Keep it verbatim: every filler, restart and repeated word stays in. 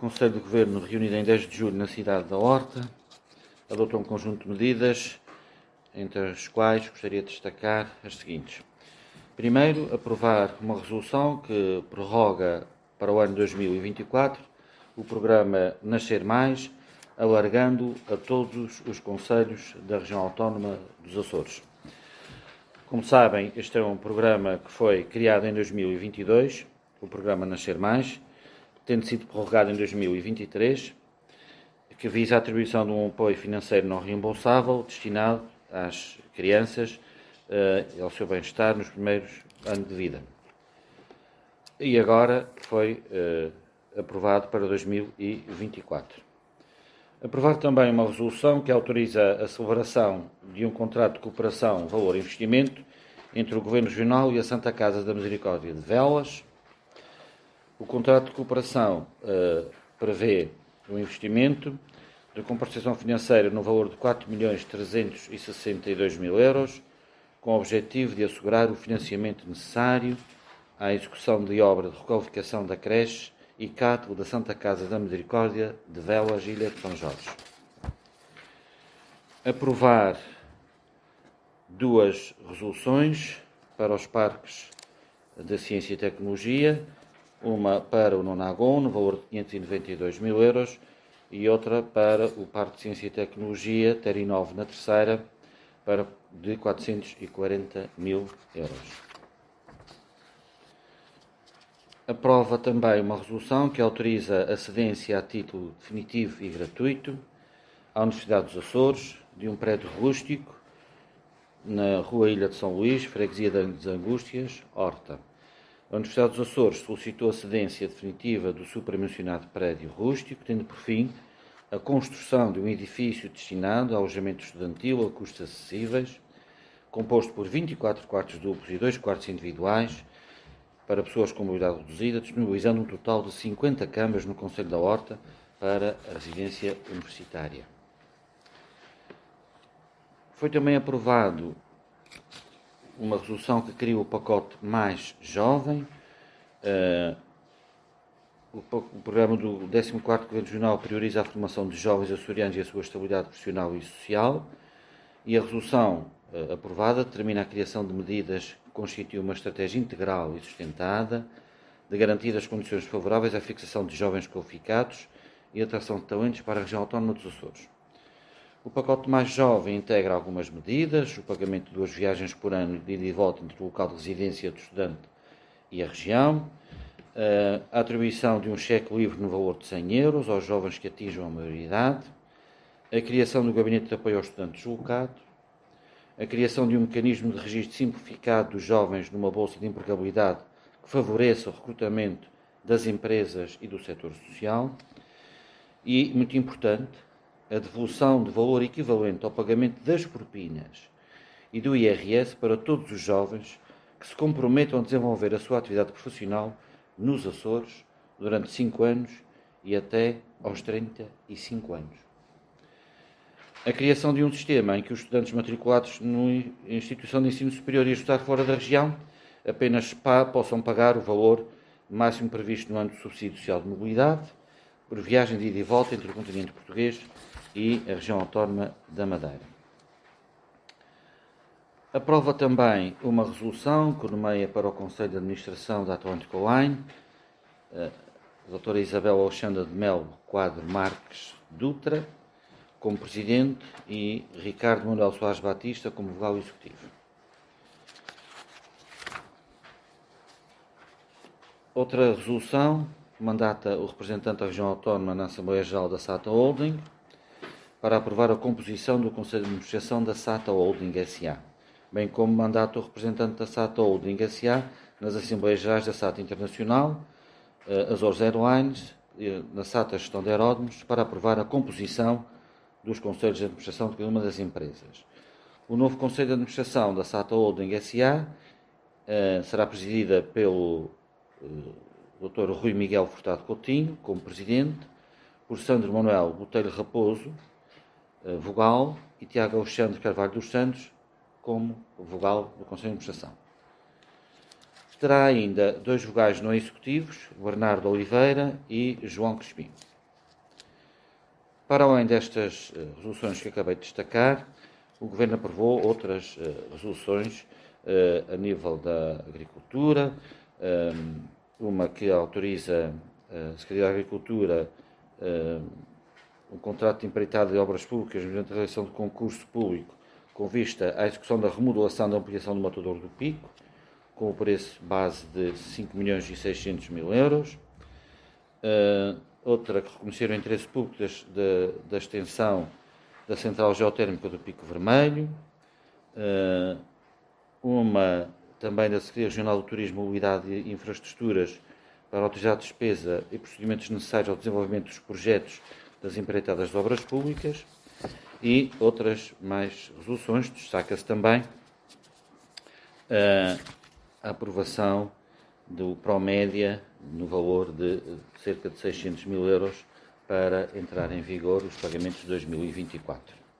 Conselho de Governo, reunido em dez de julho na cidade da Horta, adotou um conjunto de medidas, entre as quais gostaria de destacar as seguintes. Primeiro, aprovar uma resolução que prorroga para o ano dois mil e vinte e quatro o programa Nascer Mais, alargando a todos os concelhos da região autónoma dos Açores. Como sabem, este é um programa que foi criado em dois mil e vinte e dois, o programa Nascer Mais, tendo sido prorrogado em dois mil e vinte e três, que visa a atribuição de um apoio financeiro não reembolsável destinado às crianças e uh, ao seu bem-estar nos primeiros anos de vida. E agora foi uh, aprovado para dois mil e vinte e quatro. Aprovar também uma resolução que autoriza a celebração de um contrato de cooperação valor-investimento entre o Governo Regional e a Santa Casa da Misericórdia de Velas. O contrato de cooperação uh, prevê um investimento de compensação financeira no valor de quatro milhões trezentos e sessenta e dois mil euros, com o objetivo de assegurar o financiamento necessário à execução de obra de requalificação da creche e cátedra da Santa Casa da Misericórdia de Velas, Ilha de São Jorge. Aprovar duas resoluções para os parques da Ciência e Tecnologia, uma para o Nonagon, no valor de quinhentos e noventa e dois mil euros, e outra para o Parque de Ciência e Tecnologia, Terinove, na Terceira, para, de quatrocentos e quarenta mil euros. Aprova também uma resolução que autoriza a cedência a título definitivo e gratuito à Universidade dos Açores de um prédio rústico na Rua Ilha de São Luís, Freguesia das Angústias, Horta. A Universidade dos Açores solicitou a cedência definitiva do supramencionado prédio rústico, tendo por fim a construção de um edifício destinado ao alojamento estudantil a custos acessíveis, composto por vinte e quatro quartos duplos e dois quartos individuais, para pessoas com mobilidade reduzida, disponibilizando um total de cinquenta camas no Concelho da Horta para a residência universitária. Foi também aprovado uma resolução que cria o pacote Mais Jovem. Uh, o, o programa do décimo quarto Governo Regional prioriza a formação de jovens açorianos e a sua estabilidade profissional e social, e a resolução uh, aprovada determina a criação de medidas que constituem uma estratégia integral e sustentada de garantir as condições favoráveis à fixação de jovens qualificados e atração de talentos para a região autónoma dos Açores. O pacote Mais Jovem integra algumas medidas: o pagamento de duas viagens por ano de ida e volta entre o local de residência do estudante e a região, a atribuição de um cheque livre no valor de cem euros aos jovens que atinjam a maioridade, a criação do Gabinete de Apoio ao Estudante Deslocado, a criação de um mecanismo de registro simplificado dos jovens numa bolsa de empregabilidade que favoreça o recrutamento das empresas e do setor social e, muito importante, a devolução de valor equivalente ao pagamento das propinas e do I R S para todos os jovens que se comprometam a desenvolver a sua atividade profissional nos Açores durante cinco anos e até aos trinta e cinco anos. A criação de um sistema em que os estudantes matriculados numa instituição de ensino superior e estudar fora da região apenas pa- possam pagar o valor máximo previsto no âmbito do subsídio social de mobilidade por viagem de ida e volta entre o continente português e a região autónoma da Madeira. Aprova também uma resolução que nomeia para o Conselho de Administração da Atlântico Line a doutora Isabel Alexandra de Melo Quadro Marques Dutra como Presidente e Ricardo Manuel Soares Batista como Vogal Executivo. Outra resolução mandata o representante da região autónoma na Assembleia Geral da SATA Holding para aprovar a composição do Conselho de Administração da SATA Holding S A, bem como mandata o representante da SATA Holding S A nas Assembleias Gerais da SATA Internacional, Azores Airlines, na SATA Gestão de Aeródromos, para aprovar a composição dos Conselhos de Administração de cada uma das empresas. O novo Conselho de Administração da SATA Holding S A uh, será presidida pelo uh, doutor Rui Miguel Furtado Coutinho, como Presidente, por Sandro Manuel Botelho Raposo, uh, Vogal, e Tiago Alexandre Carvalho dos Santos, como vogal do Conselho de Administração. Terá ainda dois vogais não executivos, Bernardo Oliveira e João Crespim. Para além destas resoluções que acabei de destacar, o Governo aprovou outras resoluções a nível da agricultura, uma que autoriza a Secretaria da Agricultura um contrato de empreitada de obras públicas mediante a realização de concurso público com vista à execução da remodelação da ampliação do matador do Pico, com o preço base de cinco milhões e seiscentos mil euros. Uh, outra que reconhecer o interesse público das, da, da extensão da central geotérmica do Pico Vermelho. Uh, uma também da Secretaria Regional do Turismo, Mobilidade e Infraestruturas para autorizar a despesa e procedimentos necessários ao desenvolvimento dos projetos das empreitadas de obras públicas. E outras mais resoluções, destaca-se também uh, a aprovação do Promédia no valor de cerca de seiscentos mil euros para entrar em vigor os pagamentos de dois mil e vinte e quatro.